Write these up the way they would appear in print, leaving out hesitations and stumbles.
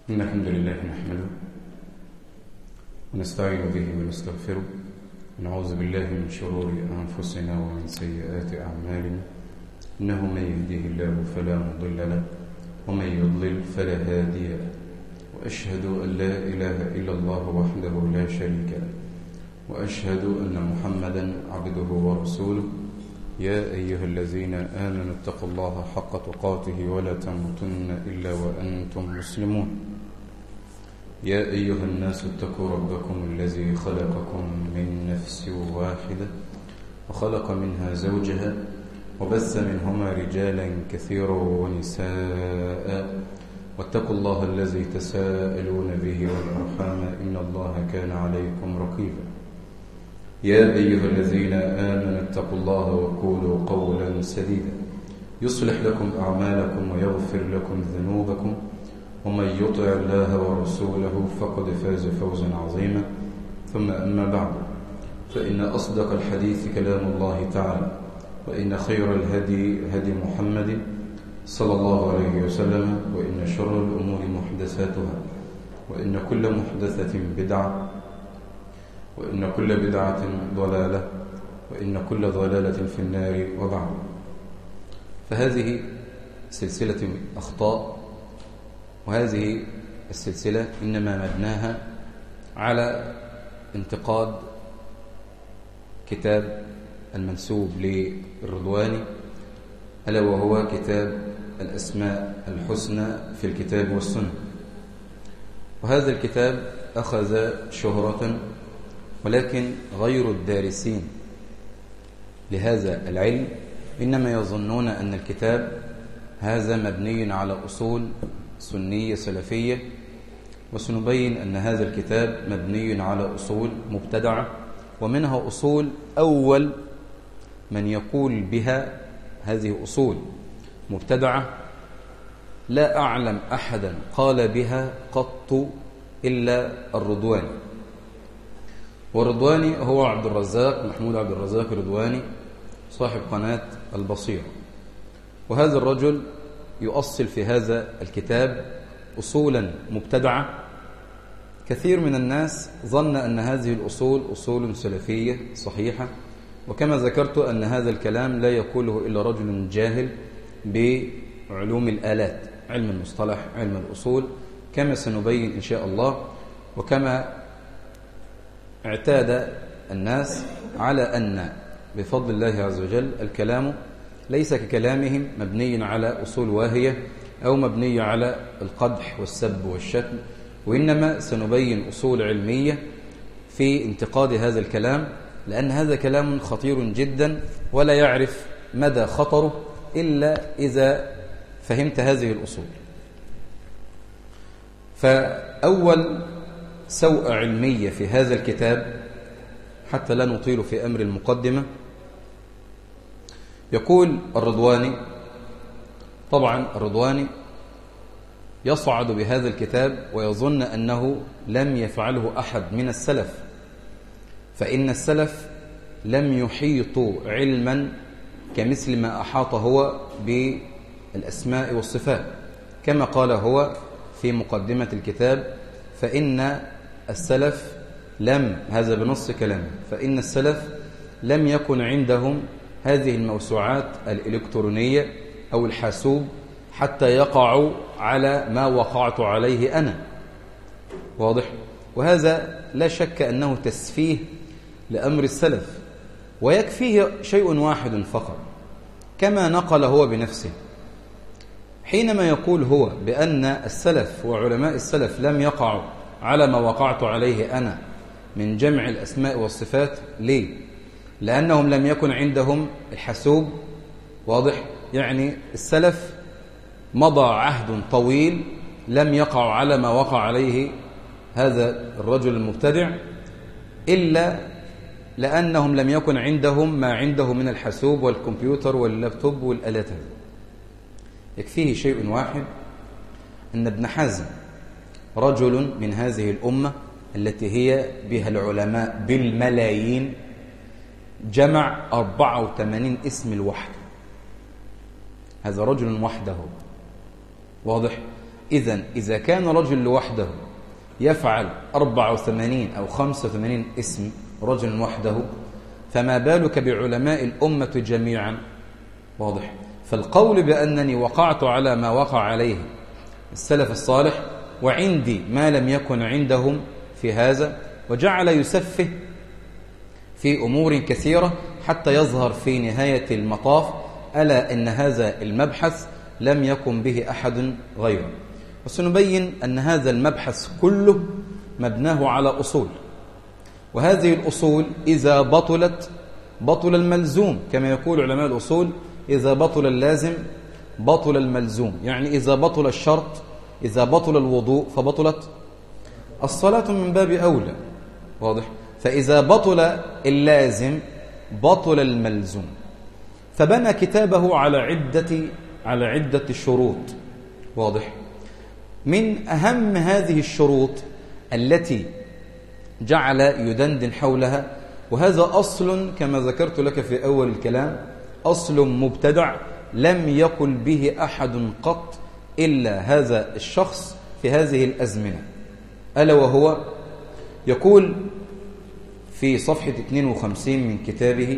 إن الحمد لله نحمده ونستعين به ونستغفره ونعوذ بالله من شرور أنفسنا ومن سيئات أعمالنا إنه من يهده الله فلا مضل له ومن يضلل فلا هادي له وأشهد أن لا إله إلا الله وحده لا شريك له وأشهد أن محمدا عبده ورسوله يا أيها الذين آمنوا اتقوا الله حق تقاته ولا تموتن إلا وأنتم مسلمون يا أيها الناس اتقوا ربكم الذي خلقكم من نفس واحدة وخلق منها زوجها وبث منهما رجالا كثيرا ونساء واتقوا الله الذي تساءلون به والأرحام إن الله كان عليكم رقيبا يا أيها الذين آمنوا اتقوا الله وقولوا قولا سديدا يصلح لكم أعمالكم ويغفر لكم ذنوبكم ومن يطع الله ورسوله فقد فاز فوزا عظيما ثم أما بعد فإن أصدق الحديث كلام الله تعالى وإن خير الهدي هدي محمد صلى الله عليه وسلم وإن شر الأمور محدثاتها وإن كل محدثة بدعة وإن كل بدعة ضلالة وإن كل ضلالة في النار وبعد. فهذه سلسلة أخطاء، وهذه السلسلة إنما مبناها على انتقاد كتاب المنسوب للرضواني ألا وهو كتاب الأسماء الحسنى في الكتاب والسنة. وهذا الكتاب أخذ شهرة، ولكن غير الدارسين لهذا العلم إنما يظنون أن الكتاب هذا مبني على أصول سنية سلفية، وسنبين أن هذا الكتاب مبني على أصول مبتدعة، ومنها أصول أول من يقول بها هذه أصول مبتدعة لا أعلم أحدا قال بها قط إلا الرضواني. والرضواني هو عبد الرزاق محمود عبد الرزاق الرضواني صاحب قناة البصيرة. وهذا الرجل يؤصل في هذا الكتاب أصولا مبتدعة. كثير من الناس ظن أن هذه الأصول أصول سلفية صحيحة، وكما ذكرت أن هذا الكلام لا يقوله إلا رجل جاهل بعلوم الآلات، علم المصطلح، علم الأصول، كما سنبين إن شاء الله، وكما اعتاد الناس على أن بفضل الله عز وجل الكلام ليس ككلامهم مبني على أصول واهية أو مبني على القدح والسب والشتم، وإنما سنبين أصول علمية في انتقاد هذا الكلام، لأن هذا كلام خطير جدا ولا يعرف مدى خطره إلا إذا فهمت هذه الأصول. فأول سوء علمية في هذا الكتاب حتى لا نطيل في أمر المقدمة، يقول الرضواني، طبعا الرضواني يصعد بهذا الكتاب ويظن أنه لم يفعله أحد من السلف، فإن السلف لم يحيطوا علما كمثل ما أحاط هو بالأسماء والصفات، كما قال هو في مقدمة الكتاب: فإن السلف لم، هذا بنص كلامه، فإن السلف لم يكن عندهم هذه الموسوعات الإلكترونية أو الحاسوب حتى يقعوا على ما وقعت عليه أنا. واضح؟ وهذا لا شك أنه تسفيه لأمر السلف، ويكفيه شيء واحد فقط كما نقل هو بنفسه، حينما يقول هو بأن السلف وعلماء السلف لم يقعوا على ما وقعت عليه أنا من جمع الأسماء والصفات. ليه؟ لأنهم لم يكن عندهم الحاسوب. واضح؟ يعني السلف مضى عهد طويل لم يقع على ما وقع عليه هذا الرجل المبتدع، إلا لأنهم لم يكن عندهم ما عنده من الحاسوب والكمبيوتر واللابتوب والآلات هذه. يكفيه شيء واحد، أن ابن حزم رجل من هذه الأمة التي هي بها العلماء بالملايين جمع 84 اسم الوحده. هذا رجل وحده. واضح؟ إذا كان رجل لوحده يفعل 84 أو 85 اسم رجل وحده، فما بالك بعلماء الأمة جميعا؟ واضح. فالقول بأنني وقعت على ما وقع عليه السلف الصالح وعندي ما لم يكن عندهم في هذا، وجعل يسفه في أمور كثيرة حتى يظهر في نهاية المطاف ألا إن هذا المبحث لم يكن به أحد غيره. وسنبين أن هذا المبحث كله مبناه على أصول، وهذه الأصول إذا بطلت بطل الملزوم، كما يقول علماء الأصول: إذا بطل اللازم بطل الملزوم. يعني إذا بطل الشرط، إذا بطل الوضوء فبطلت الصلاة من باب أولى. واضح. فإذا بطل اللازم بطل الملزوم. فبنى كتابه على عدة شروط. واضح. من أهم هذه الشروط التي جعل يدندن حولها، وهذا أصل كما ذكرت لك في أول الكلام، أصل مبتدع لم يقل به أحد قط إلا هذا الشخص في هذه الأزمنة، ألا وهو يقول في صفحة 52 من كتابه: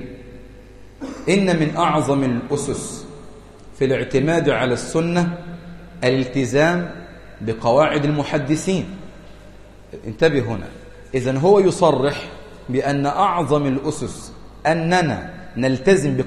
إن من أعظم الأسس في الاعتماد على السنة الالتزام بقواعد المحدثين. انتبه هنا. إذن هو يصرح بأن أعظم الأسس أننا نلتزم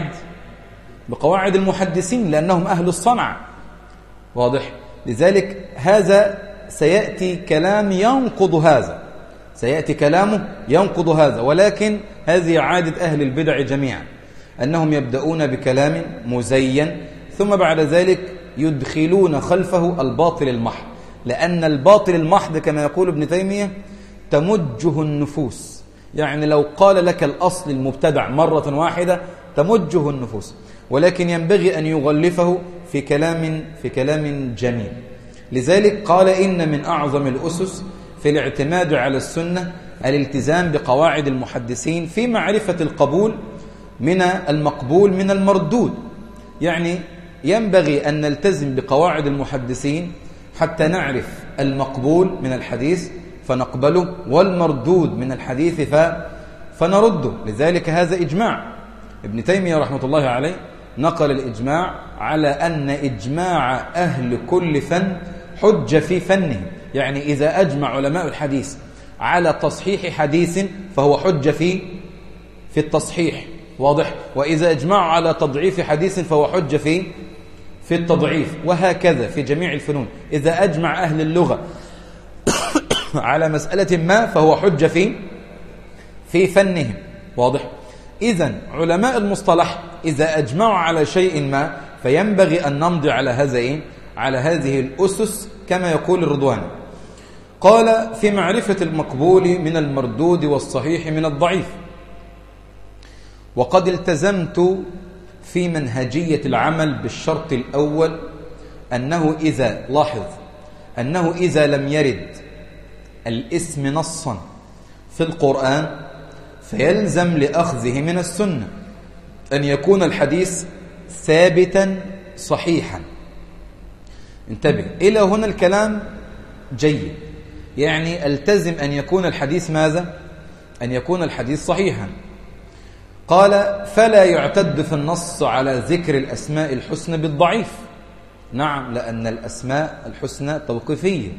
بقواعد المحدثين لأنهم أهل الصنعة. واضح. لذلك هذا سيأتي كلام ينقض هذا، سيأتي كلامه ينقض هذا، ولكن هذه عادة أهل البدع جميعا، أنهم يبدأون بكلام مزين ثم بعد ذلك يدخلون خلفه الباطل المحض، لأن الباطل المحض كما يقول ابن تيمية تمجه النفوس. يعني لو قال لك الأصل المبتدع مرة واحدة تمجه النفوس، ولكن ينبغي أن يغلفه في كلام جميل. لذلك قال: إن من أعظم الأسس في الاعتماد على السنة الالتزام بقواعد المحدثين في معرفة القبول من المقبول من المردود. يعني ينبغي أن نلتزم بقواعد المحدثين حتى نعرف المقبول من الحديث فنقبله، والمردود من الحديث فنرده. لذلك هذا إجماع. ابن تيمية رحمة الله عليه نقل الإجماع على أن إجماع أهل كل فن حجة في فنه. يعني إذا أجمع علماء الحديث على تصحيح حديث فهو حجة في التصحيح. واضح. وإذا أجمعوا على تضعيف حديث فهو حجة في التضعيف، وهكذا في جميع الفنون. إذا أجمع أهل اللغة على مسألة ما فهو حجة في فنهم. واضح. إذن علماء المصطلح إذا أجمعوا على شيء ما فينبغي أن نمضي على هذه الأسس كما يقول الرضواني. قال: في معرفة المقبول من المردود والصحيح من الضعيف. وقد التزمت في منهجية العمل بالشرط الأول أنه إذا لم يرد الاسم نصا في القرآن فيلزم لأخذه من السنة أن يكون الحديث ثابتا صحيحا. انتبه إلى هنا الكلام جيد. يعني التزم أن يكون الحديث ماذا؟ أن يكون الحديث صحيحا. قال: فلا يعتد في النص على ذكر الأسماء الحسنى بالضعيف. نعم، لأن الأسماء الحسنى توقيفية.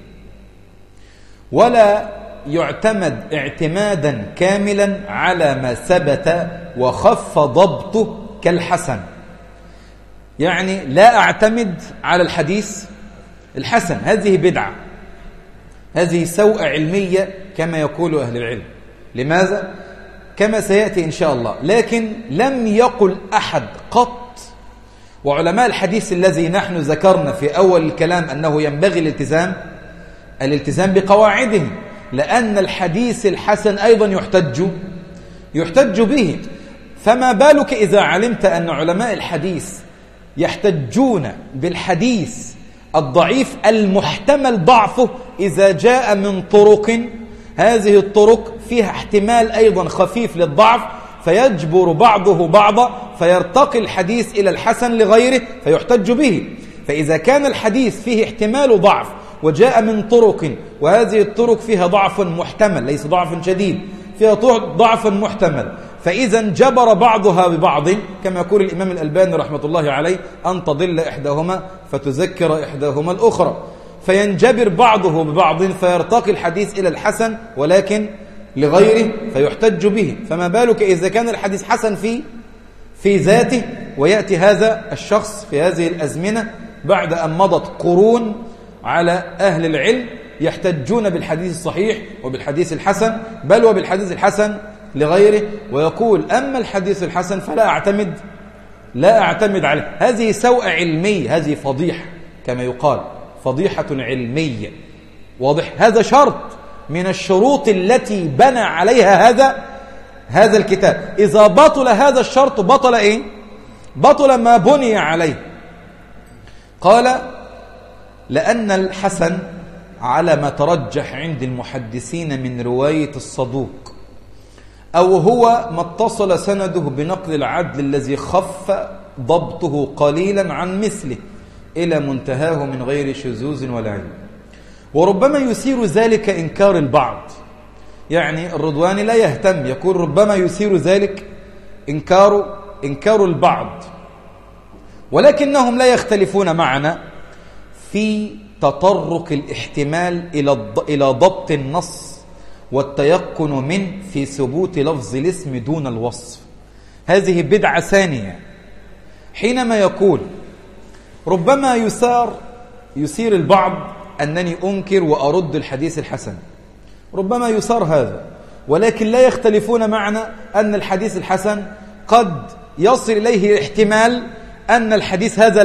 ولا يعتمد اعتمادا كاملا على ما ثبت وخف ضبطه كالحسن. يعني لا أعتمد على الحديث الحسن، هذه بدعة، هذه سوء علمية كما يقول أهل العلم. لماذا؟ كما سيأتي إن شاء الله. لكن لم يقل أحد قط، وعلماء الحديث الذي نحن ذكرنا في أول الكلام أنه ينبغي الالتزام بقواعدهم، لأن الحديث الحسن أيضا يحتج به. فما بالك إذا علمت أن علماء الحديث يحتجون بالحديث الضعيف المحتمل ضعفه إذا جاء من طرق، هذه الطرق فيها احتمال أيضا خفيف للضعف فيجبر بعضه بعضا فيرتقي الحديث إلى الحسن لغيره فيحتج به. فإذا كان الحديث فيه احتمال ضعف وجاء من طرق، وهذه الطرق فيها ضعف محتمل ليس ضعف شديد، فيها ضعف محتمل، فإذا جبر بعضها ببعض، كما يقول الإمام الألباني رحمة الله عليه: أن تضل إحداهما فتذكر إحداهما الأخرى، فينجبر بعضه ببعض فيرتقي الحديث إلى الحسن ولكن لغيره فيحتج به. فما بالك إذا كان الحديث حسن في ذاته، ويأتي هذا الشخص في هذه الأزمنة بعد أن مضت قرون على أهل العلم يحتجون بالحديث الصحيح وبالحديث الحسن، بل وبالحديث الحسن لغيره، ويقول: أما الحديث الحسن فلا أعتمد عليه. هذه سوء علمية، هذه فضيحة كما يقال، فضيحة علمية. واضح؟ هذا شرط من الشروط التي بنى عليها هذا الكتاب. إذا بطل هذا الشرط بطل إيه؟ بطل ما بني عليه. قال: لأن الحسن على ما ترجح عند المحدثين من رواية الصدوق، أو هو ما اتصل سنده بنقل العدل الذي خف ضبطه قليلا عن مثله إلى منتهاه من غير شذوذ ولا عيب. وربما يثير ذلك إنكار البعض، يعني الرضواني لا يهتم، يقول ربما يثير ذلك إنكار البعض، ولكنهم لا يختلفون معنا في تطرق الاحتمال إلى ضبط النص والتيقن منه في ثبوت لفظ الاسم دون الوصف. هذه بدعة ثانية، حينما يقول ربما يثير البعض أنني أنكر وأرد الحديث الحسن، ربما يثار هذا، ولكن لا يختلفون معنا أن الحديث الحسن قد يصل إليه الاحتمال أن الحديث هذا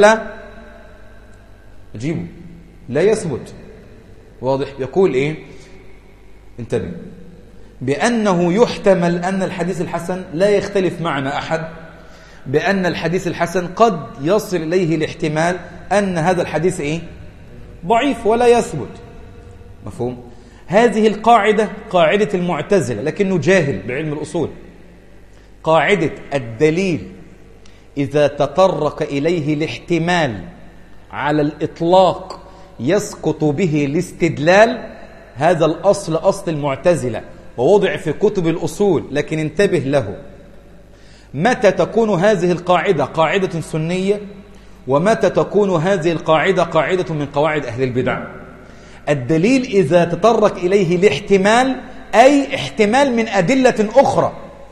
لا يثبت. واضح؟ يقول إيه؟ انتبه، بأنه يحتمل أن الحديث الحسن، لا يختلف معنا أحد بأن الحديث الحسن قد يصل إليه الاحتمال أن هذا الحديث إيه؟ ضعيف ولا يثبت. مفهوم؟ هذه القاعدة قاعدة المعتزلة، لكنه جاهل بعلم الأصول. قاعدة الدليل إذا تطرق إليه الاحتمال على الإطلاق يسقط به الاستدلال، هذا الأصل أصل المعتزلة ووضع في كتب الأصول، لكن انتبه له. متى تكون هذه القاعدة قاعدة سنية، ومتى تكون هذه القاعدة قاعدة من قواعد أهل البدع؟ الدليل إذا تطرق إليه الاحتمال، أي احتمال من أدلة أخرى،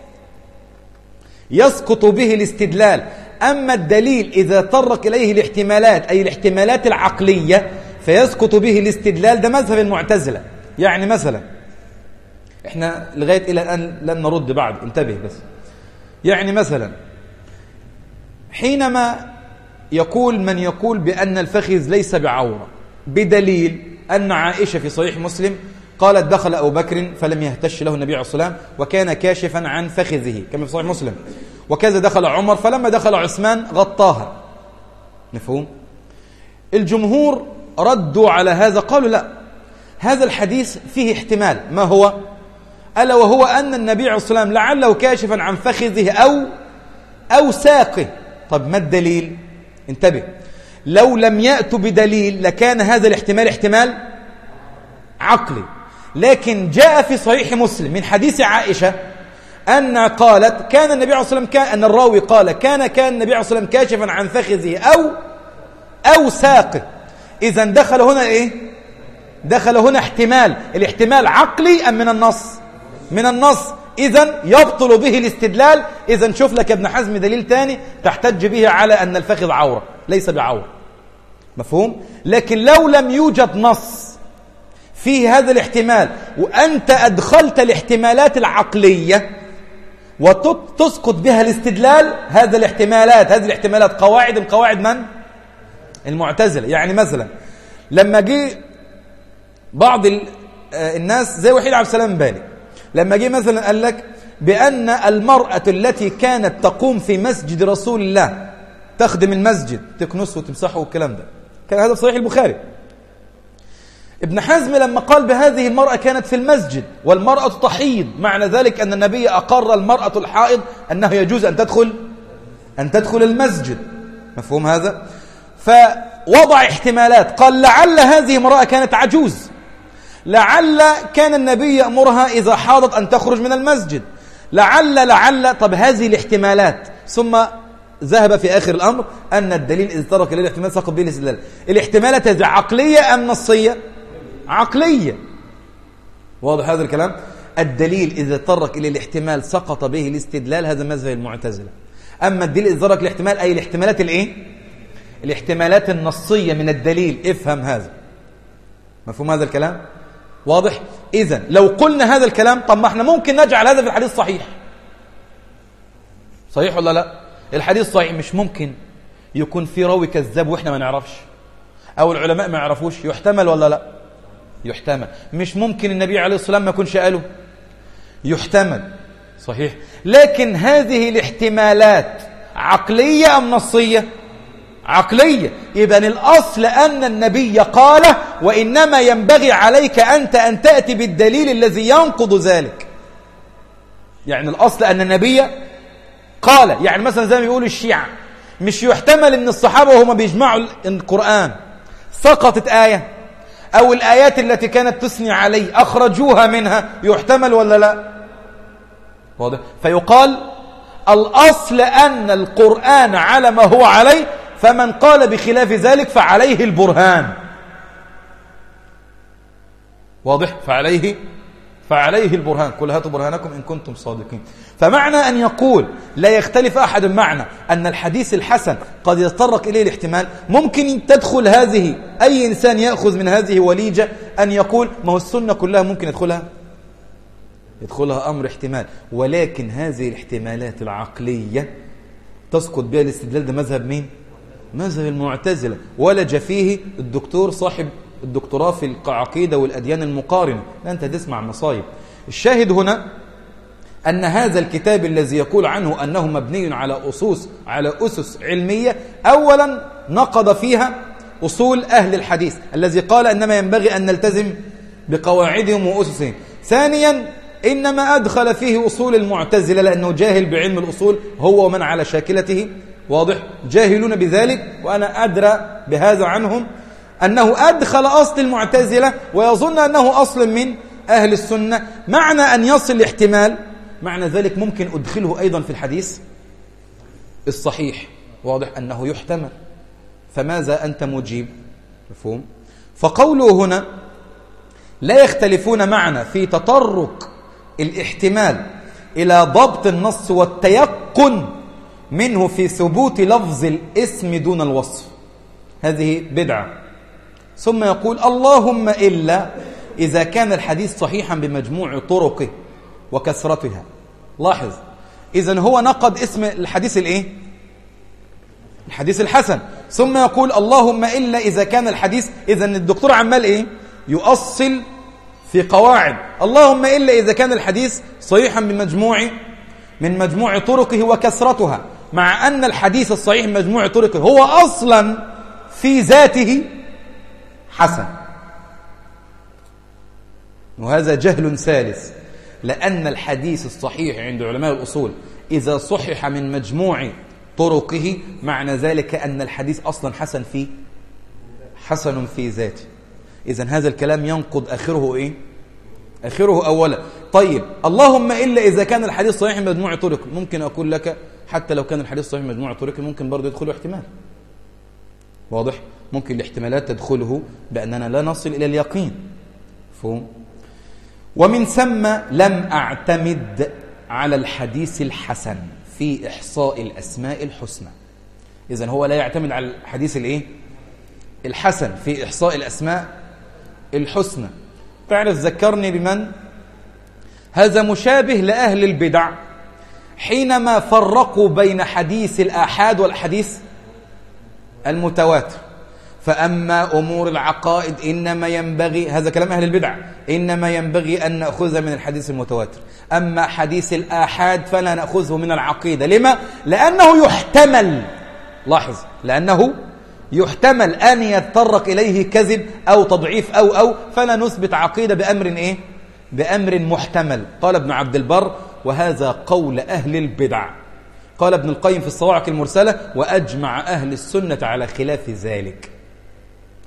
يسقط به الاستدلال. أما الدليل إذا تطرق إليه الاحتمالات، أي الاحتمالات العقلية، فيسقط به الاستدلال. ده مذهب المعتزلة. يعني مثلا احنا لغاية إلى الآن لن نرد بعد، انتبه بس. يعني مثلا حينما يقول من يقول بأن الفخذ ليس بعورة، بدليل أن عائشة في صحيح مسلم قالت: دخل أبو بكر فلم يهتش له النبي عليه الصلاة والسلام وكان كاشفا عن فخذه، كما في صحيح مسلم. وكذا دخل عمر فلما دخل عثمان غطاها. مفهوم؟ الجمهور ردوا على هذا، قالوا: لا، هذا الحديث فيه احتمال. ما هو؟ ألا وهو أن النبي عليه الصلاة والسلام لعله كاشفا عن فخذه أو ساقه. طب ما الدليل؟ انتبه، لو لم يأتوا بدليل لكان هذا الاحتمال احتمال عقلي، لكن جاء في صحيح مسلم من حديث عائشة أن قالت كان النبي عليه الصلاة والسلام أن الراوي قال كان النبي عليه الصلاة والسلام كاشفا عن فخذه أو ساقه. إذا دخل هنا إيه؟ دخل هنا احتمال. الاحتمال عقلي أم من النص؟ من النص. إذن يبطل به الاستدلال. إذن شوف لك ابن حزم دليل تاني تحتج به على أن الفخذ عورة، ليس بعورة. مفهوم؟ لكن لو لم يوجد نص فيه هذا الاحتمال، وأنت أدخلت الاحتمالات العقلية وتسقط بها الاستدلال، هذه الاحتمالات قواعد من قواعد من؟ المعتزلة. يعني مثلا لما جه بعض الناس زي وحيد عبد السلام بالي، لما جه مثلا قال لك بأن المرأة التي كانت تقوم في مسجد رسول الله تخدم المسجد، تكنسه وتمسحه والكلام ده، كان هذا في صحيح البخاري. ابن حزم لما قال بهذه المرأة كانت في المسجد والمرأة تحيض، معنى ذلك أن النبي أقر المرأة الحائض أنه يجوز أن تدخل المسجد. مفهوم هذا؟ وضع احتمالات، قال لعل هذه امرأة كانت عجوز، لعل كان النبي يأمرها إذا حاضت أن تخرج من المسجد، لعل طب هذه الاحتمالات، ثم ذهب في آخر الأمر أن الدليل إذا ترك إليه الاحتمال سقط به الاستدلال. الاحتمالات هذه عقلية أم نصية؟ عقلية. واضح هذا الكلام؟ الدليل إذا ترك إليه الاحتمال سقط به الاستدلال، هذا مذهب المعتزلة. أما الدليل إذا ترك الاحتمال أي الاحتمالات الإيه؟ الاحتمالات النصية من الدليل. افهم هذا، مفهوم هذا الكلام؟ واضح؟ إذن لو قلنا هذا الكلام، طب ما احنا ممكن نجعل هذا في الحديث صحيح. صحيح ولا لا؟ الحديث صحيح، مش ممكن يكون في راوي كذاب واحنا ما نعرفش، او العلماء ما يعرفوش، يحتمل ولا لا؟ يحتمل. مش ممكن النبي عليه الصلاة والسلام ما يكونش قاله، يحتمل. صحيح. لكن هذه الاحتمالات عقلية ام نصية؟ عقلية. إذن الأصل أن النبي قال، وإنما ينبغي عليك أنت أن تأتي بالدليل الذي ينقض ذلك. يعني الأصل أن النبي قال، يعني مثلا زي ما بيقول الشيعة، مش يحتمل أن الصحابة وهم بيجمعوا القرآن سقطت آية، أو الآيات التي كانت تثني عليه أخرجوها منها، يحتمل ولا لا؟ واضح؟ فيقال الأصل أن القرآن على ما هو عليه، فمن قال بخلاف ذلك فعليه البرهان. واضح؟ فعليه البرهان. قل هاتوا برهانكم إن كنتم صادقين. فمعنى أن يقول لا يختلف أحد معنى أن الحديث الحسن قد يتطرق إليه الاحتمال، ممكن تدخل هذه، أي إنسان يأخذ من هذه وليجة أن يقول ما هو السنة كلها ممكن يدخلها أمر احتمال، ولكن هذه الاحتمالات العقلية تسقط بها الاستدلال. ده مذهب مين؟ مذهب المعتزلة. ولج فيه الدكتور صاحب الدكتوراه في العقيدة والأديان المقارنة. لا، أنت تسمع مصايب. الشاهد هنا أن هذا الكتاب الذي يقول عنه أنه مبني على أسس علمية، أولا نقض فيها أصول أهل الحديث الذي قال إنما ينبغي أن نلتزم بقواعدهم وأسسهم. ثانيا إنما أدخل فيه أصول المعتزلة لأنه جاهل بعلم الأصول، هو ومن على شاكلته. واضح؟ جاهلون بذلك، وأنا أدرى بهذا عنهم، أنه أدخل أصل المعتزلة ويظن أنه أصل من أهل السنة. معنى أن يصل الاحتمال، معنى ذلك ممكن أدخله أيضا في الحديث الصحيح. واضح أنه يحتمل. فماذا أنت مجيب؟ مفهوم؟ فقوله هنا لا يختلفون معنا في تطرق الاحتمال إلى ضبط النص والتيقن منه في ثبوت لفظ الاسم دون الوصف، هذه بدعة. ثم يقول اللهم إلا إذا كان الحديث صحيحا بمجموع طرقه وكثرتها. لاحظ، إذن هو نقد اسم الحديث الإيه؟ الحديث الحسن. ثم يقول اللهم إلا إذا كان الحديث، إذن الدكتور عمال إيه؟ يؤصل في قواعد. اللهم إلا إذا كان الحديث صحيحا من مجموع طرقه وكثرتها، مع أن الحديث الصحيح من مجموع طرقه هو أصلا في ذاته حسن. وهذا جهل ثالث، لأن الحديث الصحيح عند علماء الأصول إذا صحح من مجموع طرقه، معنى ذلك أن الحديث أصلا حسن في ذاته. إذن هذا الكلام ينقض آخره إيه؟ آخره أولا. طيب اللهم إلا إذا كان الحديث صحيح من مجموع طرقه، ممكن أقول لك حتى لو كان الحديث صحيح من مجموع طرقه ممكن برضه يدخله احتمال. واضح؟ ممكن الاحتمالات تدخله بأننا لا نصل إلى اليقين. فهم؟ ومن ثم لم أعتمد على الحديث الحسن في إحصاء الأسماء الحسنى. إذن هو لا يعتمد على الحديث الإيه؟ الحسن في إحصاء الأسماء الحسنى. تعرف ذكرني بمن؟ هذا مشابه لأهل البدع حينما فرقوا بين حديث الآحاد والحديث المتواتر. فأما أمور العقائد إنما ينبغي، هذا كلام أهل البدع، إنما ينبغي أن نأخذ من الحديث المتواتر. أما حديث الآحاد فلا نأخذه من العقيدة. لما؟ لأنه يحتمل، لاحظ، لأنه يحتمل أن يتطرق إليه كذب أو تضعيف أو فلا نثبت عقيدة بأمر إيه؟ بأمر محتمل. قال ابن عبد البر وهذا قول أهل البدع. قال ابن القيم في الصواعق المرسلة وأجمع أهل السنة على خلاف ذلك.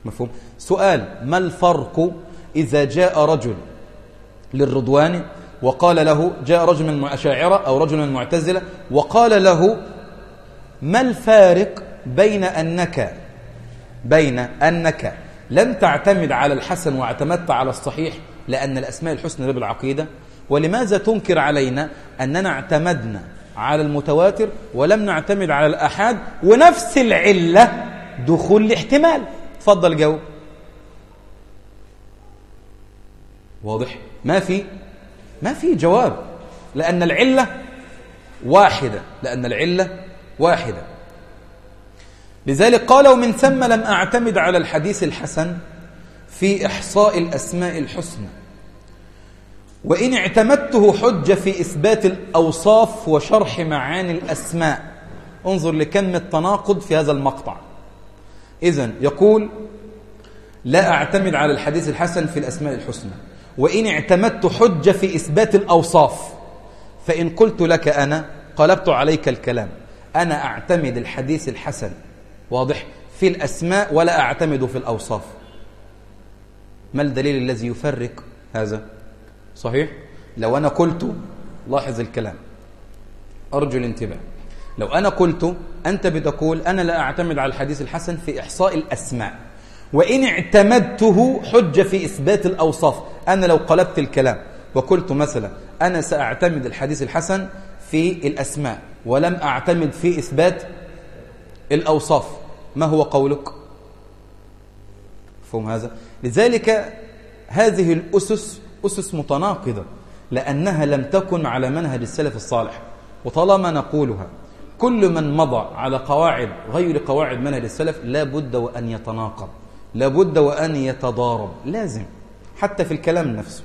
مفهوم؟ سؤال: ما الفرق إذا جاء رجل للرضواني وقال له، جاء رجل من الأشاعرة أو رجل من المعتزلة وقال له: ما الفارق بين أنك لم تعتمد على الحسن واعتمدت على الصحيح لأن الأسماء الحسنى بالعقيدة، ولماذا تنكر علينا أننا اعتمدنا على المتواتر ولم نعتمد على الأحاد، ونفس العلة دخول الاحتمال؟ تفضل جاوب. واضح؟ ما في جواب، لأن العلة واحدة. لذلك قال: ومن ثم لم أعتمد على الحديث الحسن في إحصاء الأسماء الحسنى، وإن اعتمدته حجة في إثبات الأوصاف وشرح معاني الأسماء. انظر لكم التناقض في هذا المقطع. إذن يقول: لا أعتمد على الحديث الحسن في الأسماء الحسنى، وإن اعتمدت حجة في إثبات الأوصاف. فإن قلت لك أنا، قلبت عليك الكلام، أنا أعتمد الحديث الحسن، واضح، في الأسماء ولا أعتمد في الأوصاف. ما الدليل الذي يفرق هذا؟ صحيح؟ لو أنا قلت، لاحظ الكلام، أرجو الانتباه، لو أنا قلت، أنت بتقول أنا لا أعتمد على الحديث الحسن في إحصاء الأسماء، وإن اعتمدته حجة في إثبات الأوصاف. أنا لو قلبت الكلام وقلت مثلا أنا سأعتمد الحديث الحسن في الأسماء ولم أعتمد في إثبات الأوصاف، ما هو قولك؟ فهم هذا؟ لذلك هذه الأسس أسس متناقضة، لأنها لم تكن على منهج السلف الصالح. وطالما نقولها، كل من مضى على قواعد غير قواعد منهج السلف لا بد وأن يتناقض، لا بد وأن يتضارب، لازم، حتى في الكلام نفسه.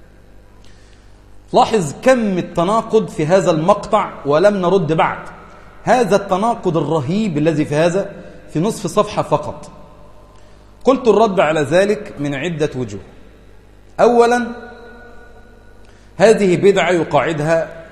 لاحظ كم التناقض في هذا المقطع ولم نرد بعد. هذا التناقض الرهيب الذي في هذا في نصف صفحة فقط. قلت الرد على ذلك من عدة وجوه. أولا، هذه بدعة يقاعدها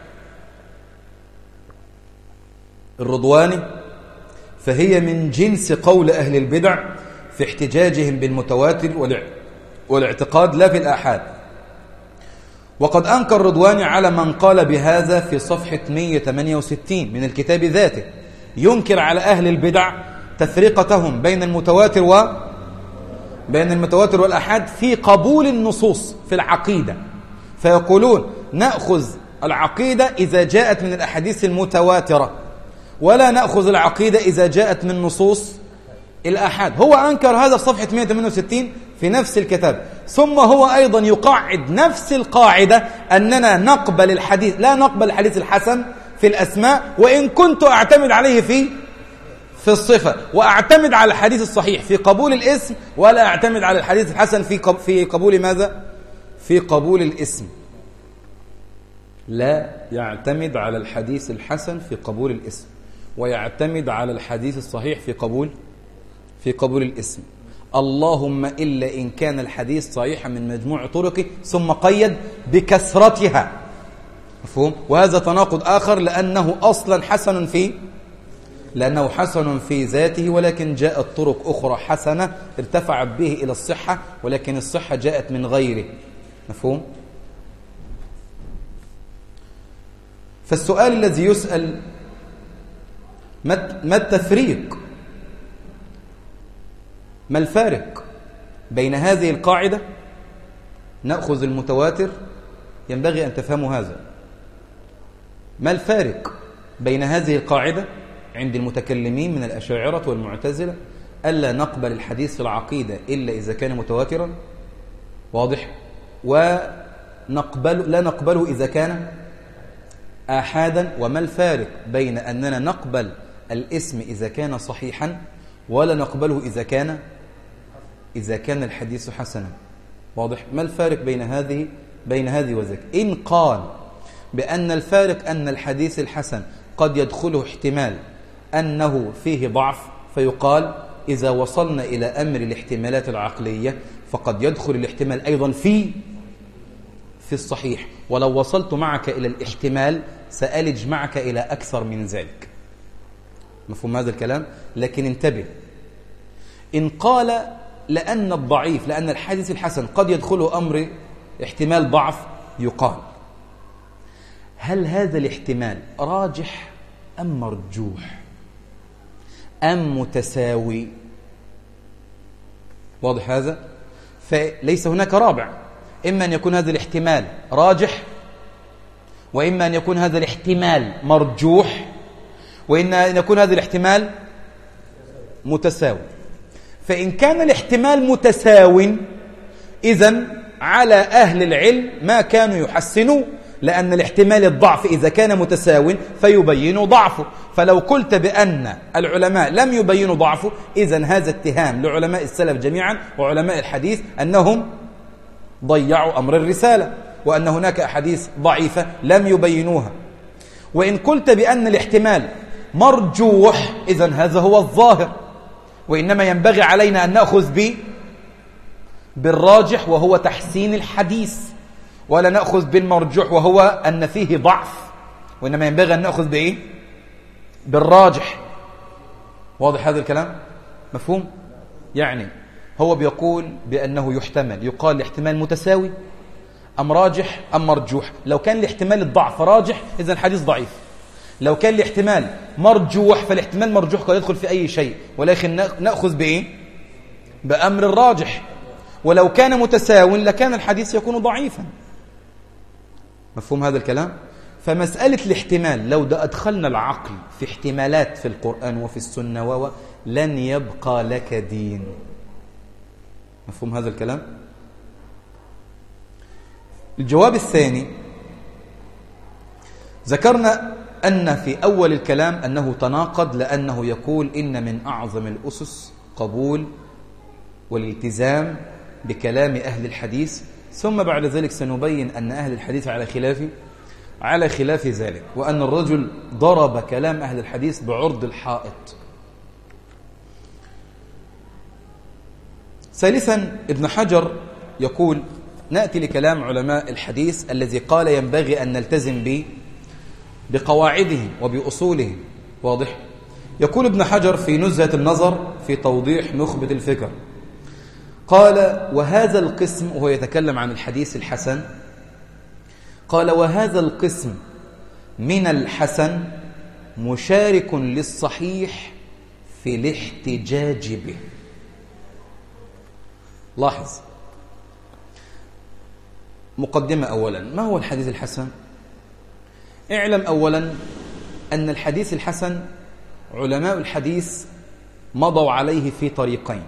الرضواني، فهي من جنس قول أهل البدع في احتجاجهم بالمتواتر والاعتقاد لا في الآحاد. وقد أنكر الرضواني على من قال بهذا في صفحة 168 من الكتاب ذاته، ينكر على أهل البدع تفرقتهم بين المتواتر والآحاد في قبول النصوص في العقيدة. فيقولون نأخذ العقيدة إذا جاءت من الأحاديث المتواترة، ولا نأخذ العقيدة إذا جاءت من نصوص الآحاد. هو أنكر هذا في صفحة 168 في نفس الكتاب. ثم هو أيضا يقعد نفس القاعدة أننا نقبل الحديث، لا نقبل الحديث الحسن في الأسماء، وإن كنت أعتمد عليه في الصفة، وأعتمد على الحديث الصحيح في قبول الاسم، ولا أعتمد على الحديث الحسن في قبول ماذا؟ في قبول الاسم. لا يعتمد على الحديث الحسن في قبول الاسم، ويعتمد على الحديث الصحيح في قبول الاسم. اللهم إلا إن كان الحديث صحيحا من مجموع طرقه، ثم قيد بكثرتها. مفهوم؟ وهذا تناقض آخر، لأنه أصلا حسن في ذاته، ولكن جاءت طرق أخرى حسنة ارتفعت به إلى الصحة، ولكن الصحة جاءت من غيره. مفهوم؟ فالسؤال الذي يسأل: ما التفريق، ما الفارق بين هذه القاعدة؟ نأخذ المتواتر، ينبغي أن تفهموا هذا. ما الفارق بين هذه القاعدة عند المتكلمين من الأشاعرة والمعتزلة، ألا نقبل الحديث في العقيدة إلا إذا كان متواترا، واضح، لا نقبله إذا كان آحادا؟ وما الفارق بين أننا نقبل الاسم إذا كان صحيحا، ولا نقبله إذا كان الحديث حسنا؟ واضح؟ ما الفارق بين هذه وذاك؟ إن قال بأن الفارق أن الحديث الحسن قد يدخله احتمال أنه فيه ضعف، فيقال إذا وصلنا إلى أمر الاحتمالات العقلية فقد يدخل الاحتمال أيضا في الصحيح، ولو وصلت معك إلى الاحتمال سألج معك إلى أكثر من ذلك. مفهوم هذا الكلام؟ لكن انتبه، إن قال لأن الضعيف، لأن الحديث الحسن قد يدخله أمر احتمال ضعف، يقال هل هذا الاحتمال راجح أم مرجوح أم متساوي؟ واضح هذا؟ فليس هناك رابع، إما أن يكون هذا الاحتمال راجح، وإما أن يكون هذا الاحتمال مرجوح، وإما أن يكون هذا الاحتمال متساوي. فإن كان الاحتمال متساوي إذن على أهل العلم ما كانوا يحسنوا، لأن الاحتمال الضعف إذا كان متساوي فيبين ضعفه. فلو قلت بأن العلماء لم يبينوا ضعفه إذن هذا اتهام لعلماء السلف جميعا وعلماء الحديث أنهم ضيعوا أمر الرسالة، وأن هناك أحاديث ضعيفة لم يبينوها. وإن قلت بأن الاحتمال مرجوح إذن هذا هو الظاهر، وإنما ينبغي علينا أن نأخذ بالراجح وهو تحسين الحديث، ولا نأخذ بالمرجوح وهو أن فيه ضعف، وإنما ينبغي أن نأخذ بالراجح. واضح هذا الكلام؟ مفهوم؟ يعني هو بيقول بأنه يحتمل، يقال الاحتمال متساوي أم راجح أم مرجوح. لو كان الاحتمال الضعف راجح إذن الحديث ضعيف، لو كان الاحتمال مرجوح فالاحتمال مرجوح قد يدخل في أي شيء، ولكن نأخذ بأمر الراجح. ولو كان متساوي لكان الحديث يكون ضعيفا. مفهوم هذا الكلام؟ فمسألة الاحتمال لو أدخلنا العقل في احتمالات في القرآن وفي السنة لن يبقى لك دين. مفهوم هذا الكلام؟ الجواب الثاني، ذكرنا أن في أول الكلام أنه تناقض، لأنه يقول إن من أعظم الأسس قبول والالتزام بكلام أهل الحديث، ثم بعد ذلك سنبين أن أهل الحديث على خلاف ذلك، وأن الرجل ضرب كلام أهل الحديث بعرض الحائط. ثالثا ابن حجر يقول نأتي لكلام علماء الحديث الذي قال ينبغي أن نلتزم بقواعدهم وبأصولهم. واضح؟ يقول ابن حجر في نزهة النظر في توضيح نخبة الفكر، قال وهذا القسم، وهو يتكلم عن الحديث الحسن، قال وهذا القسم من الحسن مشارك للصحيح في الاحتجاج به. لاحظ مقدمة أولا، ما هو الحديث الحسن؟ اعلم أولا أن الحديث الحسن علماء الحديث مضوا عليه في طريقين.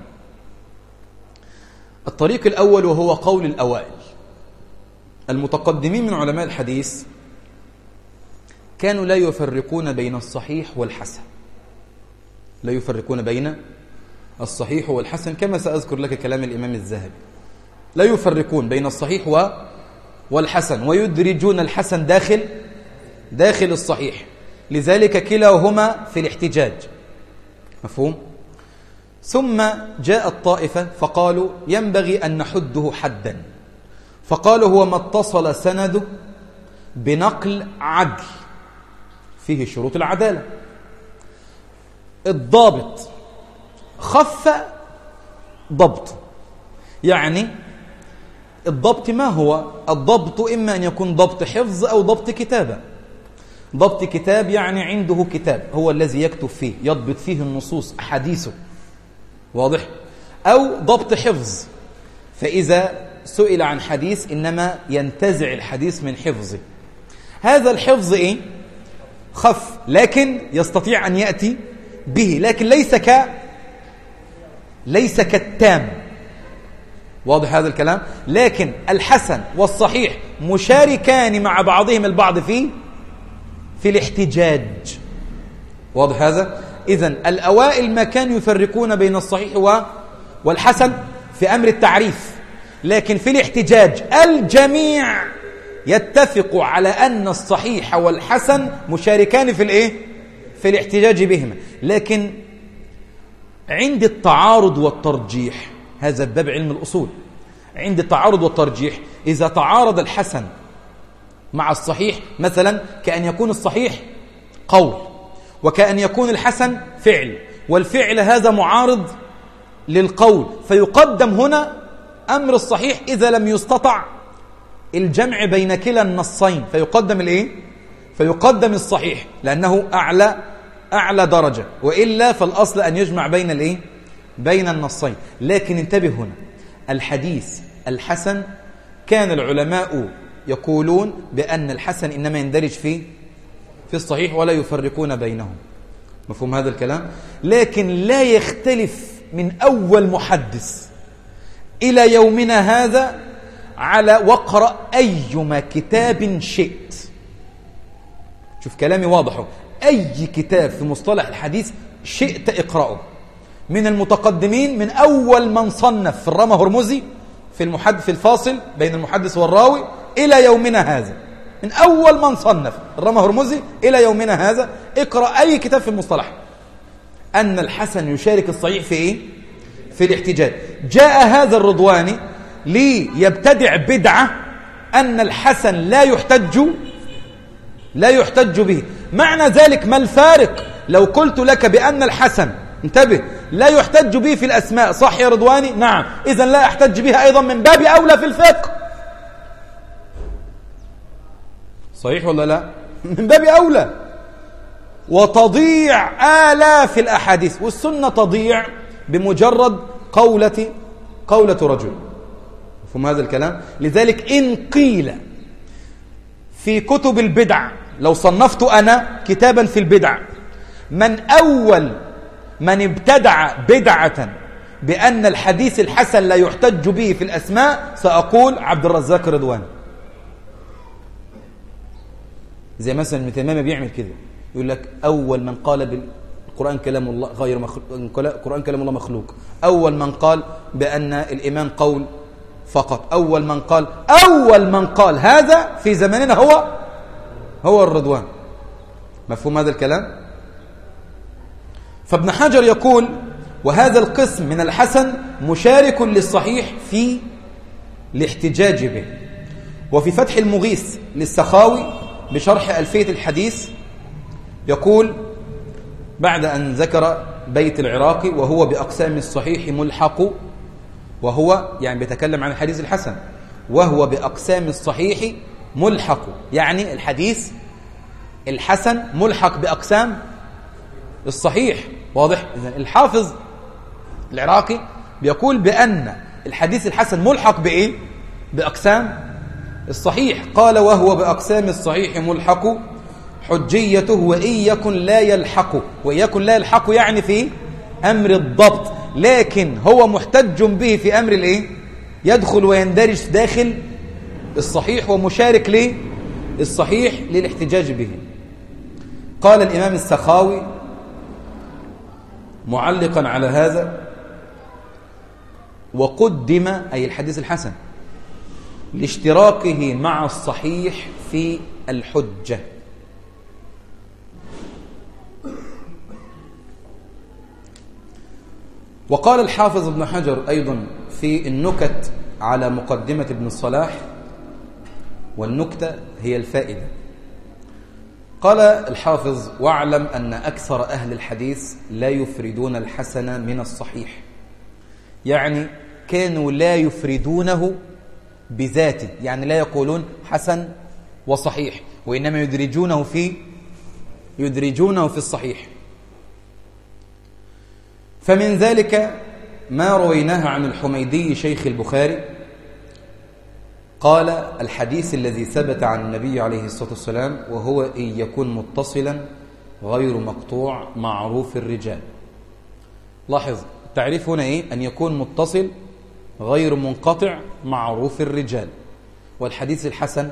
الطريق الأول وهو قول الأوائل المتقدمين من علماء الحديث، كانوا لا يفرقون بين الصحيح والحسن، لا يفرقون بين الصحيح والحسن، كما سأذكر لك كلام الإمام الذهبي، لا يفرقون بين الصحيح والحسن، ويدرجون الحسن داخل الصحيح، لذلك كلاهما في الاحتجاج. مفهوم؟ ثم جاء الطائفة فقالوا ينبغي أن نحده حدا، فقالوا هو ما اتصل سنده بنقل عدل فيه شروط العدالة. الضابط خف ضبط، يعني الضبط ما هو؟ الضبط إما أن يكون ضبط حفظ أو ضبط كتابة. ضبط كتاب يعني عنده كتاب هو الذي يكتب فيه، يضبط فيه النصوص أحاديثه. واضح؟ أو ضبط حفظ، فإذا سئل عن حديث إنما ينتزع الحديث من حفظه. هذا الحفظ خف، لكن يستطيع أن يأتي به، لكن ليس كالتام. واضح هذا الكلام؟ لكن الحسن والصحيح مشاركان مع بعضهم البعض في الاحتجاج. واضح هذا؟ إذن الأوائل ما كانوا يفرقون بين الصحيح والحسن في أمر التعريف، لكن في الاحتجاج الجميع يتفق على أن الصحيح والحسن مشاركان في الاحتجاج بهما. لكن عند التعارض والترجيح، هذا باب علم الأصول، عند التعارض والترجيح إذا تعارض الحسن مع الصحيح، مثلا كأن يكون الصحيح قول وكأن يكون الحسن فعل، والفعل هذا معارض للقول، فيقدم هنا أمر الصحيح إذا لم يستطع الجمع بين كلا النصين، فيقدم الإيه؟ فيقدم الصحيح لأنه أعلى درجة، وإلا فالأصل أن يجمع بين الإيه؟ بين النصين. لكن انتبه هنا، الحديث الحسن كان العلماء يقولون بأن الحسن إنما يندرج في الصحيح ولا يفرقون بينهم. مفهوم هذا الكلام؟ لكن لا يختلف من أول محدث إلى يومنا هذا على واقرأ أيما كتاب شئت. شوف كلامي واضح، أي كتاب في مصطلح الحديث شئت اقرأه، من المتقدمين، من أول من صنف في الرمى هرمزي في الفاصل بين المحدث والراوي إلى يومنا هذا، من أول من صنف الرمى هرمزي إلى يومنا هذا، اقرأ أي كتاب في المصطلح أن الحسن يشارك الصحيح في إيه؟ في الاحتجاج. جاء هذا الرضواني ليبتدع بدعة أن الحسن لا يحتج به. معنى ذلك ما الفارق لو قلت لك بأن الحسن، انتبه، لا يحتج به في الأسماء، صح يا رضواني؟ نعم، إذن لا أحتج بها أيضا من باب أولى في الفقه، صحيح ولا لا؟ من باب أولى. وتضيع آلاف الأحاديث، والسنة تضيع بمجرد قولة رجل. مفهوم هذا الكلام؟ لذلك إن قيل في كتب البدع، لو صنفت أنا كتابا في البدع، من أول من ابتدع بدعة بأن الحديث الحسن لا يحتج به في الأسماء، سأقول عبد الرزاق رضواني. زي مثلا ابن تيمية بيعمل كده، يقول لك أول من قال بالقرآن كلام الله غير مخلوق، القرآن كلام الله مخلوق، أول من قال بأن الإيمان قول فقط، أول من قال هذا في زماننا هو الرضوان. مفهوم هذا الكلام؟ فابن حجر يقول: وهذا القسم من الحسن مشارك للصحيح في الاحتجاج به. وفي فتح المغيث للسخاوي بشرح ألفية الحديث يقول بعد أن ذكر بيت العراقي: وهو بأقسام الصحيح ملحق، وهو يعني بيتكلم عن الحديث الحسن، وهو بأقسام الصحيح ملحق، يعني الحديث الحسن ملحق بأقسام الصحيح. واضح؟ الحافظ العراقي بيقول بأن الحديث الحسن ملحق بإيه؟ بأقسام الصحيح. قال: وهو بأقسام الصحيح ملحق حجيته وإن يكن لا يلحق. وإن يكن لا يلحق يعني في أمر الضبط، لكن هو محتج به في أمر الإيه؟ يدخل ويندرج داخل الصحيح ومشارك للصحيح للاحتجاج به. قال الإمام السخاوي معلقا على هذا: وقدم أي الحديث الحسن لاشتراكه مع الصحيح في الحجة. وقال الحافظ ابن حجر أيضا في النكت على مقدمة ابن الصلاح، والنكتة هي الفائدة، قال الحافظ: واعلم أن أكثر أهل الحديث لا يفردون الحسن من الصحيح، يعني كانوا لا يفردونه بذاته، يعني لا يقولون حسن وصحيح، وإنما يدرجونه في الصحيح. فمن ذلك ما رويناه عن الحميدي شيخ البخاري قال: الحديث الذي ثبت عن النبي عليه الصلاة والسلام وهو إن يكون متصلا غير مقطوع معروف الرجال. لاحظ التعريف هنا إيه؟ أن يكون متصل غير منقطع معروف الرجال. والحديث الحسن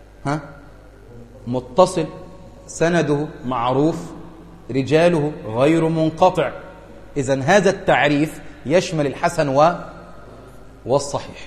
متصل سنده معروف رجاله غير منقطع. إذن هذا التعريف يشمل الحسن والصحيح.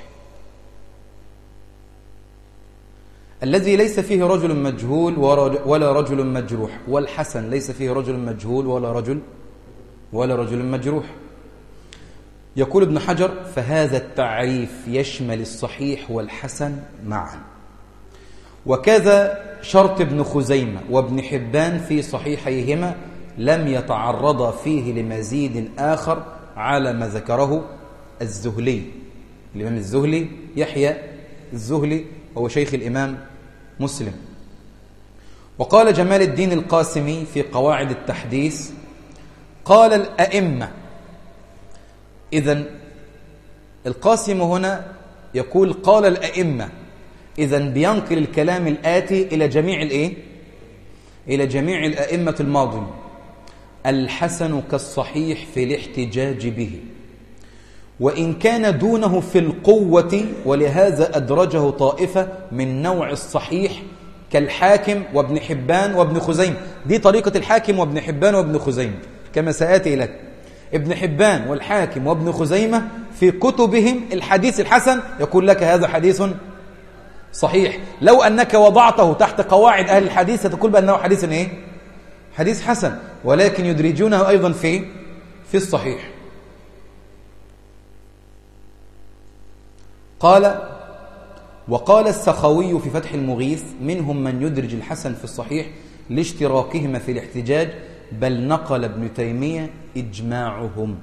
الذي ليس فيه رجل مجهول ولا رجل مجروح، والحسن ليس فيه رجل مجهول ولا رجل مجروح. يقول ابن حجر: فهذا التعريف يشمل الصحيح والحسن معا. وكذا شرط ابن خزيمة وابن حبان في صحيحيهما لم يتعرضا فيه لمزيد آخر على ما ذكره الزهلي. الإمام الزهلي يحيى الزهلي هو شيخ الإمام مسلم. وقال جمال الدين القاسمي في قواعد التحديث قال الأئمة. إذن القاسم هنا يقول قال الأئمة، إذن بينقل الكلام الآتي إلى جميع الإيه؟ إلى جميع الأئمة الماضين. الحسن كالصحيح في الاحتجاج به، وإن كان دونه في القوة، ولهذا أدرجه طائفة من نوع الصحيح كالحاكم وابن حبان وابن خزيمة. دي طريقة الحاكم وابن حبان وابن خزيمة كما سآتي إليك. ابن حبان والحاكم وابن خزيمة في كتبهم الحديث الحسن يقول لك هذا حديث صحيح. لو أنك وضعته تحت قواعد أهل الحديث ستقول بأنه حديث إيه؟ حديث حسن، ولكن يدرجونه أيضا في الصحيح. وقال السخوي في فتح المغيث منهم من يدرج الحسن في الصحيح لاشتراكهما في الاحتجاج، بل نقل ابن تيمية إجماعهم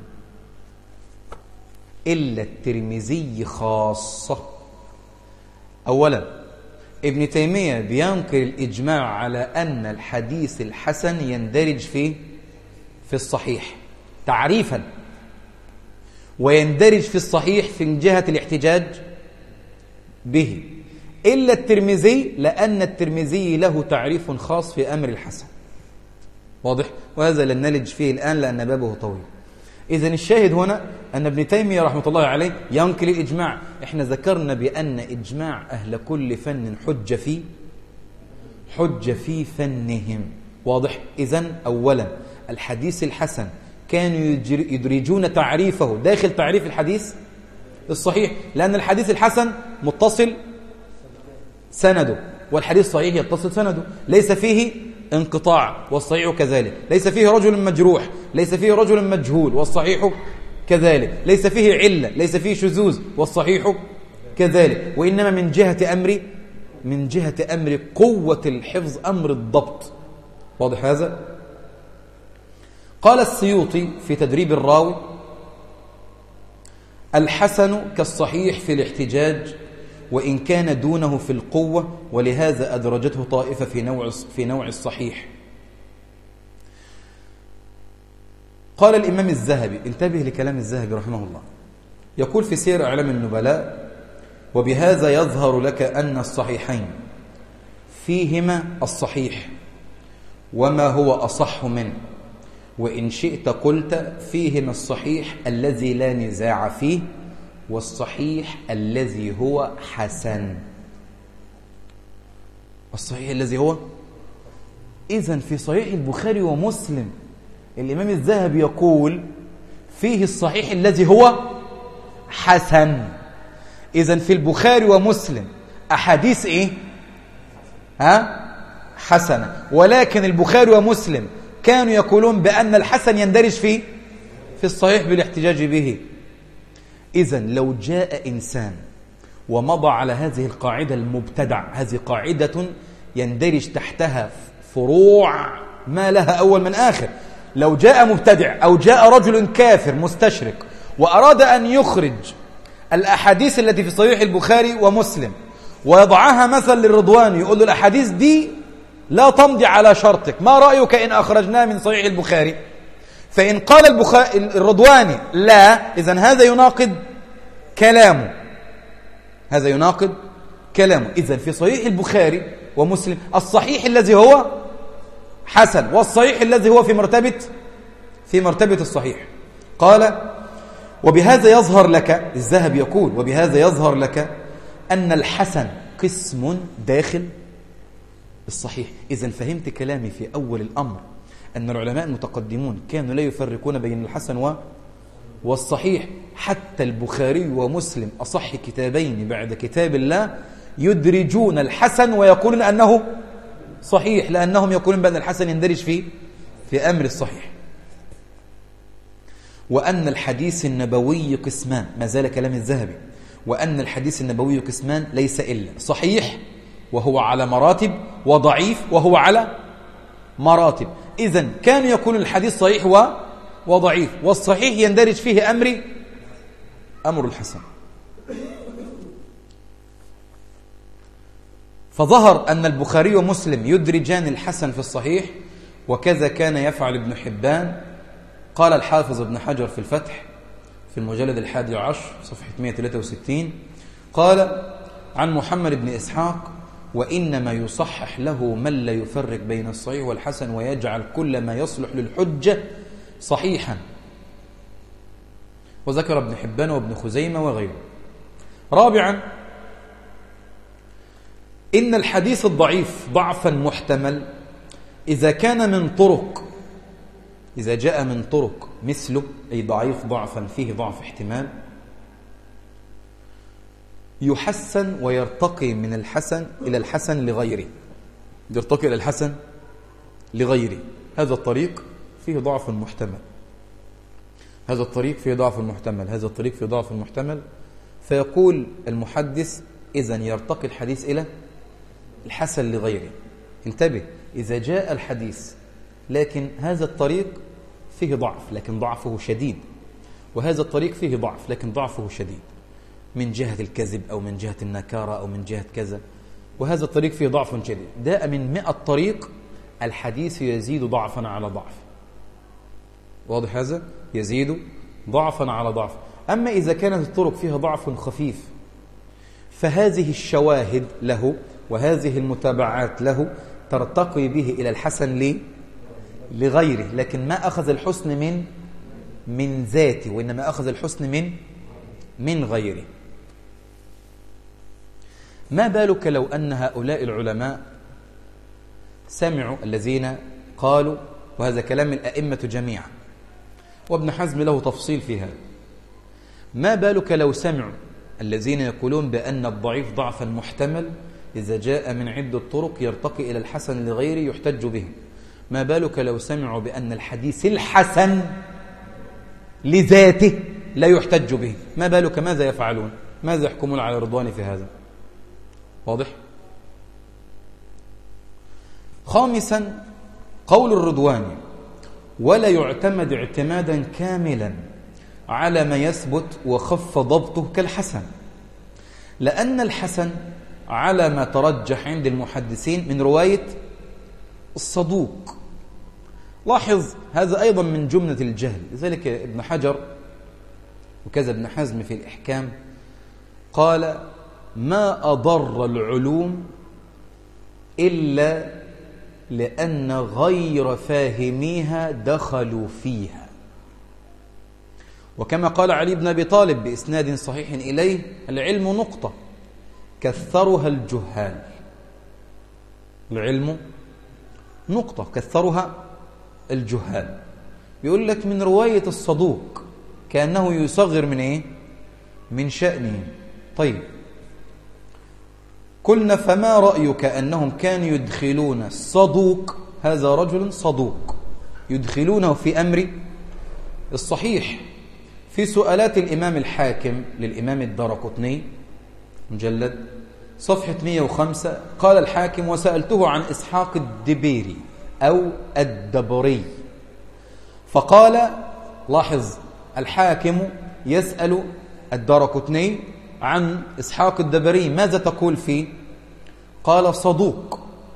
إلا الترمذي خاصة. أولا ابن تيمية بينقل الإجماع على أن الحديث الحسن يندرج في الصحيح تعريفا، ويندرج في الصحيح في جهة الاحتجاج به، إلا الترمذي لأن الترمذي له تعريف خاص في أمر الحسن. واضح؟ وهذا لن نلج فيه الآن لأن بابه طويل. إذن الشاهد هنا أن ابن تيمية رحمة الله عليه ينقل الإجماع. إحنا ذكرنا بأن إجماع أهل كل فن حجة في فنهم. واضح؟ إذن أولا الحديث الحسن كانوا يدرجون تعريفه داخل تعريف الحديث الصحيح، لأن الحديث الحسن متصل سنده، والحديث الصحيح يتصل سنده، ليس فيه انقطاع، والصحيح كذلك، ليس فيه رجل مجروح، ليس فيه رجل مجهول، والصحيح كذلك، ليس فيه علة، ليس فيه شذوذ، والصحيح كذلك، وإنما من جهة أمر قوة الحفظ، أمر الضبط. واضح هذا؟ قال السيوطي في تدريب الراوي الحسن كالصحيح في الاحتجاج وإن كان دونه في القوة، ولهذا أدرجته طائفة في نوع الصحيح. قال الإمام الذهبي، انتبه لكلام الذهبي رحمه الله، يقول في سير أعلام النبلاء: وبهذا يظهر لك أن الصحيحين فيهما الصحيح وما هو أصح منه، وإن شئت قلت فيهما الصحيح الذي لا نزاع فيه والصحيح الذي هو حسن. الصحيح الذي هو، إذن في صحيح البخاري ومسلم الإمام الذهبي يقول فيه الصحيح الذي هو حسن. إذن في البخاري ومسلم أحاديث إيه؟ حسنة، ولكن البخاري ومسلم كانوا يقولون بأن الحسن يندرج في الصحيح بالاحتجاج به. إذن لو جاء إنسان ومضى على هذه القاعدة المبتدع، هذه قاعدة يندرج تحتها فروع ما لها أول من آخر، لو جاء مبتدع أو جاء رجل كافر مستشرق وأراد أن يخرج الأحاديث التي في صحيح البخاري ومسلم ويضعها مثل للرضواني، يقول له الأحاديث دي لا تمضي على شرطك، ما رأيك إن أخرجناه من صحيح البخاري؟ فإن قال الرضواني لا، إذن هذا يناقض كلامه، هذا يناقض كلامه. إذن في صحيح البخاري ومسلم الصحيح الذي هو حسن، والصحيح الذي هو في مرتبة الصحيح. قال: وبهذا يظهر لك، الذهبي يقول وبهذا يظهر لك أن الحسن قسم داخل الصحيح. إذن فهمت كلامي في أول الأمر أن العلماء المتقدمون كانوا لا يفرقون بين الحسن والصحيح. حتى البخاري ومسلم أصح كتابين بعد كتاب الله يدرجون الحسن ويقولون أنه صحيح، لأنهم يقولون بأن الحسن يندرج في أمر الصحيح. وأن الحديث النبوي قسمان، ما زال كلام الذهبي، وأن الحديث النبوي قسمان ليس إلا صحيح وهو على مراتب، وضعيف وهو على مراتب. إذن كانوا يقولون الحديث صحيح وضعيف، والصحيح يندرج فيه أمر الحسن. فظهر أن البخاري ومسلم يدرجان الحسن في الصحيح، وكذا كان يفعل ابن حبان. قال الحافظ ابن حجر في الفتح في المجلد 11 صفحة 163 قال عن محمد بن إسحاق: وإنما يصحح له من لا يفرق بين الصحيح والحسن ويجعل كل ما يصلح للحجة صحيحا. وذكر ابن حبان وابن خزيمة وغيره. رابعا، إن الحديث الضعيف ضعفا محتمل إذا كان من طرق، إذا جاء من طرق مثله، أي ضعيف ضعفا فيه ضعف احتمال، يحسن ويرتقي من الحسن إلى الحسن لغيره، يرتقي إلى الحسن لغيره. هذا الطريق فيه ضعف محتمل، هذا الطريق فيه ضعف محتمل، هذا الطريق فيه ضعف محتمل. فيقول المحدث: إذن يرتقي الحديث إلى الحسن لغيره. انتبه، إذا جاء الحديث لكن هذا الطريق فيه ضعف لكن ضعفه شديد، وهذا الطريق فيه ضعف لكن ضعفه شديد من جهة الكذب أو من جهة النكارة أو من جهة كذا، وهذا الطريق فيه ضعف شديد، جاء من 100 طريق، الحديث يزيد ضعفا على ضعف. واضح هذا؟ يزيد ضعفا على ضعف. أما إذا كانت الطرق فيها ضعف خفيف، فهذه الشواهد له وهذه المتابعات له ترتقي به إلى الحسن لغيره، لكن ما أخذ الحسن من ذاته، وإنما أخذ الحسن من غيره. ما بالك لو أن هؤلاء العلماء سمعوا، الذين قالوا، وهذا كلام الأئمة جميعا وابن حزم له تفصيل في هذا، ما بالك لو سمعوا الذين يقولون بأن الضعيف ضعفا محتمل إذا جاء من عدة طرق يرتقي إلى الحسن لغيره يحتج به، ما بالك لو سمعوا بأن الحديث الحسن لذاته لا يحتج به، ما بالك ماذا يفعلون؟ ماذا يحكمون على رضوان في هذا؟ واضح؟ خامسا، قول الرضواني: ولا يعتمد اعتمادا كاملا على ما يثبت وخف ضبطه كالحسن، لأن الحسن على ما ترجح عند المحدثين من رواية الصدوق. لاحظ هذا أيضا من جملة الجهل، لذلك ابن حجر وكذا ابن حزم في الإحكام قال: ما أضر العلوم إلا لأن غير فاهميها دخلوا فيها. وكما قال علي بن أبي طالب بإسناد صحيح إليه: العلم نقطة كثرها الجهال. العلم نقطة كثرها الجهال. يقول لك من رواية الصدوق كأنه يصغر من إيه؟ من شأنه. طيب، قلنا فما رأيك أنهم كانوا يدخلون الصدوق، هذا رجل صدوق، يدخلونه في أمر الصحيح. في سؤالات الإمام الحاكم للإمام الدارقطني مجلد صفحة 105 قال الحاكم: وسألته عن إسحاق الدبيري أو الدبري، فقال، لاحظ الحاكم يسأل الدارقطني عن إسحاق الدبري ماذا تقول فيه؟ قال: صدوق،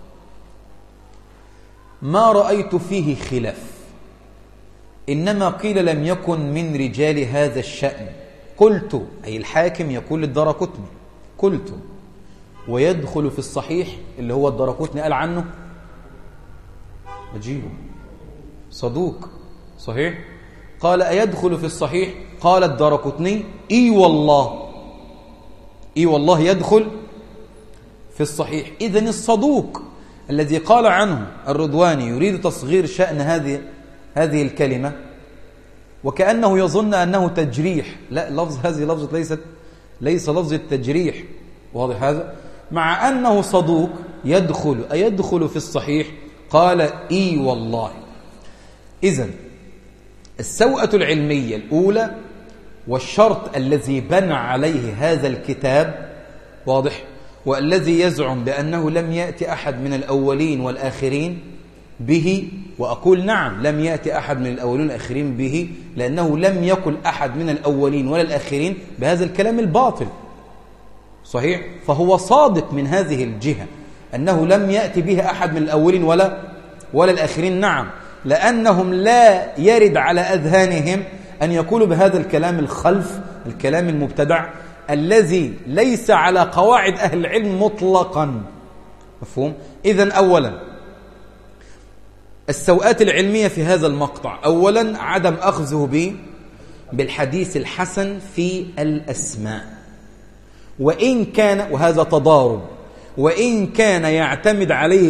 ما رأيت فيه خلاف، إنما قيل لم يكن من رجال هذا الشأن. قلت، أي الحاكم يقول للدارقطني، قلت: ويدخل في الصحيح اللي هو الدارقطني قال عنه أجيبه صدوق صحيح. قال: أيدخل في الصحيح؟ قال الدارقطني: إي والله، إي والله يدخل في الصحيح. إذن الصدوق الذي قال عنه الرضواني يريد تصغير شأن هذه الكلمة، وكأنه يظن أنه تجريح. لا، هذه لفظة ليس لفظة تجريح. واضح هذا؟ مع أنه صدوق أيدخل في الصحيح؟ قال: إي والله. إذن السوءة العلمية الأولى والشرط الذي بنى عليه هذا الكتاب، واضح، والذي يزعم بأنه لم يأتي أحد من الأولين والآخرين، به، وأقول نعم لم يأتي أحد من الأولين والآخرين به، لأنه لم يقل أحد من الأولين ولا الآخرين بهذا الكلام الباطل. صحيح؟ فهو صادق من هذه الجهة أنه لم يأتي به أحد من الأولين ولا الآخرين. نعم، لأنهم لا يرد على أذهانهم أن يقولوا بهذا الكلام الخلف، الكلام المبتدع الذي ليس على قواعد أهل العلم مطلقا. مفهوم؟ إذن أولا السوءات العلمية في هذا المقطع، أولا عدم أخذه بالحديث الحسن في الأسماء، وإن كان، وهذا تضارب، وإن كان يعتمد عليه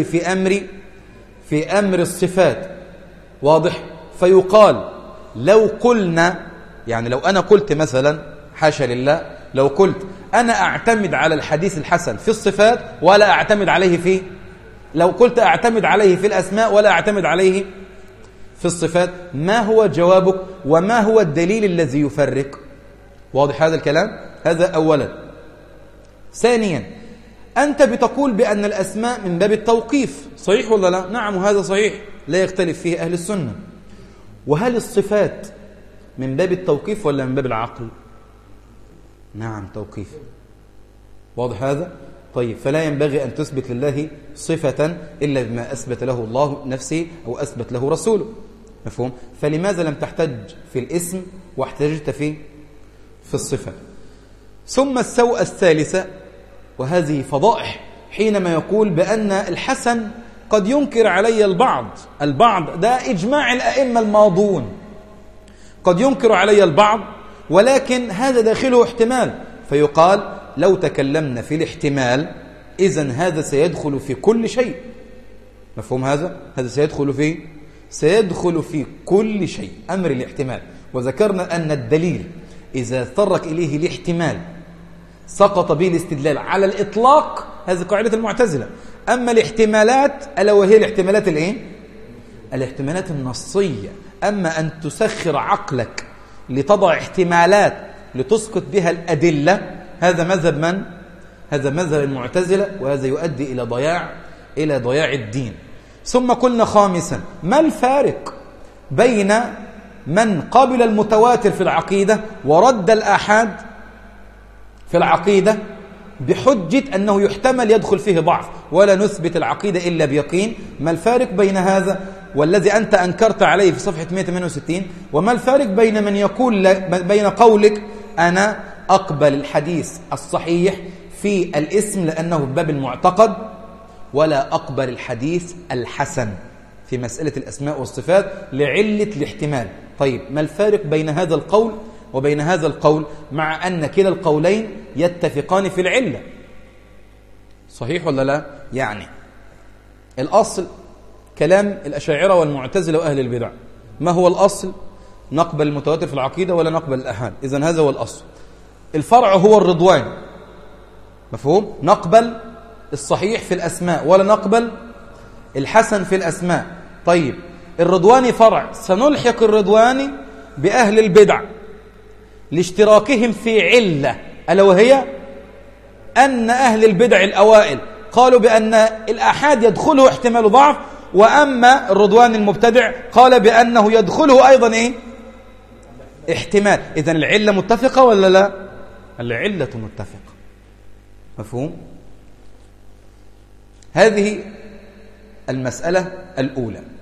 في أمر الصفات. واضح؟ فيقال لو قلنا، يعني لو أنا قلت مثلا حاشا لله، لو قلت أنا أعتمد على الحديث الحسن في الصفات ولا أعتمد عليه لو قلت أعتمد عليه في الأسماء ولا أعتمد عليه في الصفات، ما هو جوابك وما هو الدليل الذي يفرق؟ واضح هذا الكلام؟ هذا أولا. ثانيا، أنت بتقول بأن الأسماء من باب التوقيف، صحيح ولا لا؟ نعم، وهذا صحيح لا يختلف فيه أهل السنة. وهل الصفات من باب التوقيف ولا من باب العقل؟ نعم، توقيف. واضح هذا؟ طيب، فلا ينبغي أن تثبت لله صفة إلا بما أثبت له الله نفسه أو أثبت له رسوله. مفهوم؟ فلماذا لم تحتج في الاسم واحتجت في الصفة؟ ثم السوء الثالثة، وهذه فضائح، حينما يقول بأن الحسن قد ينكر علي البعض ده إجماع الأئمة الماضون، قد ينكر علي البعض، ولكن هذا داخله احتمال، فيقال لو تكلمنا في الاحتمال إذن هذا سيدخل في كل شيء. مفهوم هذا؟ هذا سيدخل في كل شيء، أمر الاحتمال. وذكرنا أن الدليل إذا تطرق إليه الاحتمال سقط به الاستدلال على الإطلاق، هذه قاعدة المعتزلة. أما الاحتمالات ألا وهي الاحتمالات الاحتمالات النصية. أما أن تسخر عقلك لتضع احتمالات لتسقط بها الأدلة، هذا مذهب من؟ هذا مذهب المعتزلة، وهذا يؤدي إلى ضياع الدين. ثم قلنا خامسا، ما الفارق بين من قبل المتواتر في العقيدة ورد الآحاد في العقيدة بحجة أنه يحتمل يدخل فيه ضعف ولا نثبت العقيدة إلا بيقين؟ ما الفارق بين هذا والذي أنت أنكرت عليه في صفحة 168؟ وما الفارق بين من يقول بين قولك أنا أقبل الحديث الصحيح في الاسم لأنه باب المعتقد، ولا أقبل الحديث الحسن في مسألة الأسماء والصفات لعلة الاحتمال؟ طيب، ما الفارق بين هذا القول وبين هذا القول، مع أن كلا القولين يتفقان في العلة؟ صحيح ولا لا؟ يعني الأصل كلام الأشاعرة والمعتزلة وأهل البدع. ما هو الأصل؟ نقبل المتواتر في العقيدة ولا نقبل الآحاد. إذن هذا هو الأصل. الفرع هو الرضوان. مفهوم؟ نقبل الصحيح في الأسماء ولا نقبل الحسن في الأسماء. طيب، الرضواني فرع، سنلحق الرضواني بأهل البدع لاشتراكهم في علة، ألا وهي أن أهل البدع الأوائل قالوا بأن الآحاد يدخله احتمال ضعف، وأما الرضواني المبتدع قال بأنه يدخله أيضا احتمال. إذن العلة متفقة ولا لا؟ العلة متفقة. مفهوم؟ هذه المسألة الأولى.